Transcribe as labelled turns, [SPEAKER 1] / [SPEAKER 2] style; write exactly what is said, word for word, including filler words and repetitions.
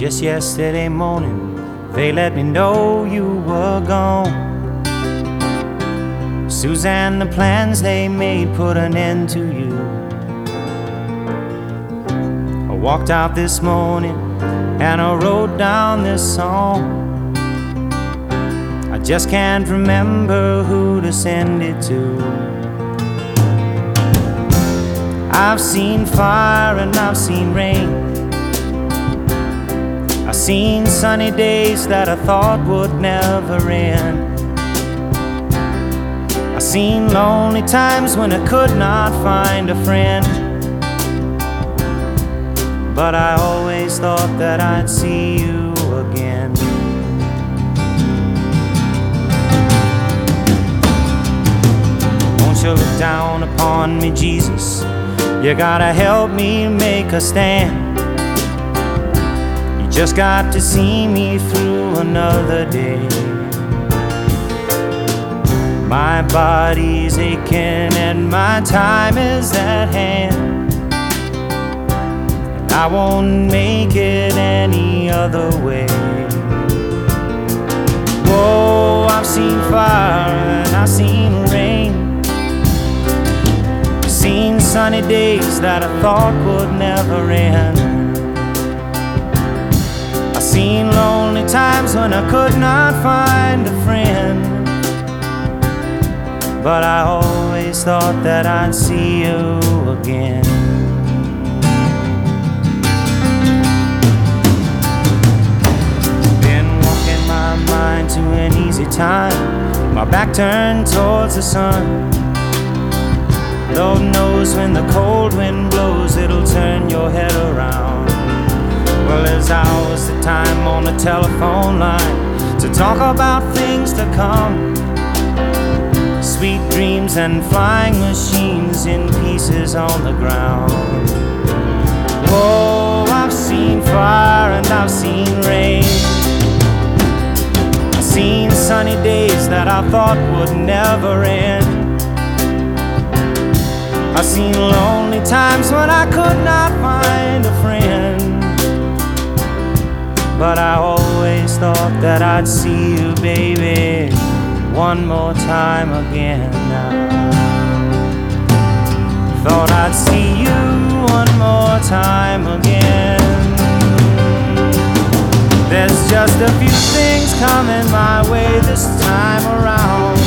[SPEAKER 1] Just yesterday morning, they let me know you were gone. Suzanne, the plans they made put an end to you. I walked out this morning and I wrote down this song. I just can't remember who to send it to. I've seen fire and I've seen rain. I've seen sunny days that I thought would never end. I've seen lonely times when I could not find a friend. But I always thought that I'd see you again. Won't you look down upon me, Jesus? You gotta help me make a stand. You just got to see me through another day. My body's aching and my time is at hand, and I won't make it any other way. Whoa, I've seen fire and I've seen rain. I've seen sunny days that I thought would never end. I've seen lonely times when I could not find a friend. But I always thought that I'd see you again. Been walking my mind to an easy time, my back turned towards the sun. Lord knows when the cold wind blows, it'll turn your head around. Well, there's hours of time on the telephone line to talk about things to come. Sweet dreams and flying machines in pieces on the ground. Whoa, I've seen fire and I've seen rain. I've seen sunny days that I thought would never end. I've seen lonely times when I could not find a friend. But I always thought that I'd see you, baby, one more time again now. Thought I'd see you one more time again. There's just a few things coming my way this time around.